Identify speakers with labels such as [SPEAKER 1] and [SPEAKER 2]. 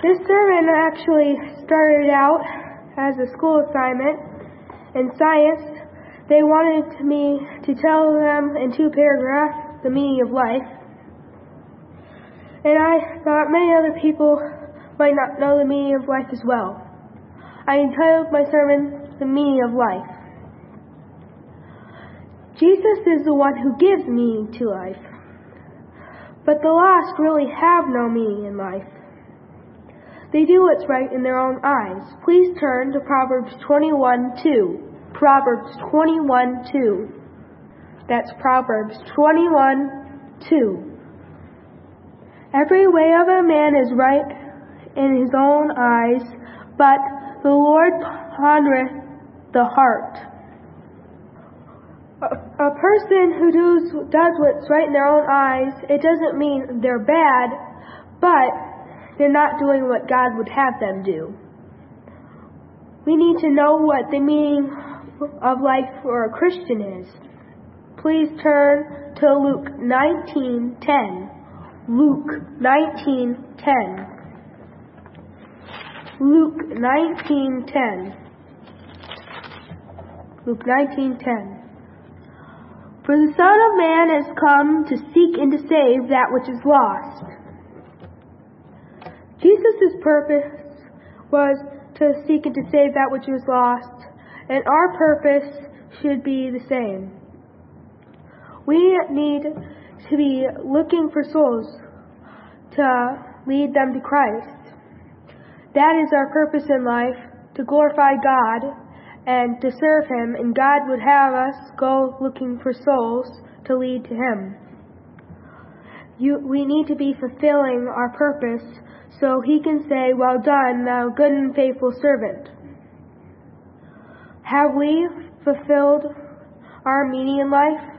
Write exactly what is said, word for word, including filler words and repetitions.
[SPEAKER 1] This sermon actually started out as a school assignment in science. They wanted me to tell them in two paragraphs the meaning of life. And I thought many other people might not know the meaning of life as well. I entitled my sermon, The Meaning of Life. Jesus is the one who gives meaning to life. But the lost really have no meaning in life. They do what's right in their own eyes. Please turn to Proverbs twenty-one two. Proverbs twenty-one two. That's Proverbs twenty-one two. Every way of a man is right in his own eyes, but the Lord pondereth the heart. A, a person who does, does what's right in their own eyes, it doesn't mean they're bad, but they're not doing what God would have them do. We need to know what the meaning of life for a Christian is. Please turn to Luke nineteen ten. Luke nineteen ten. Luke nineteen ten. Luke nineteen ten. For the Son of Man has come to seek and to save that which is lost. Jesus' purpose was to seek and to save that which was lost, and our purpose should be the same. We need to be looking for souls to lead them to Christ. That is our purpose in life, to glorify God and to serve Him, and God would have us go looking for souls to lead to Him. You, we need to be fulfilling our purpose so He can say, "Well done, thou good and faithful servant." Have we fulfilled our meaning in life?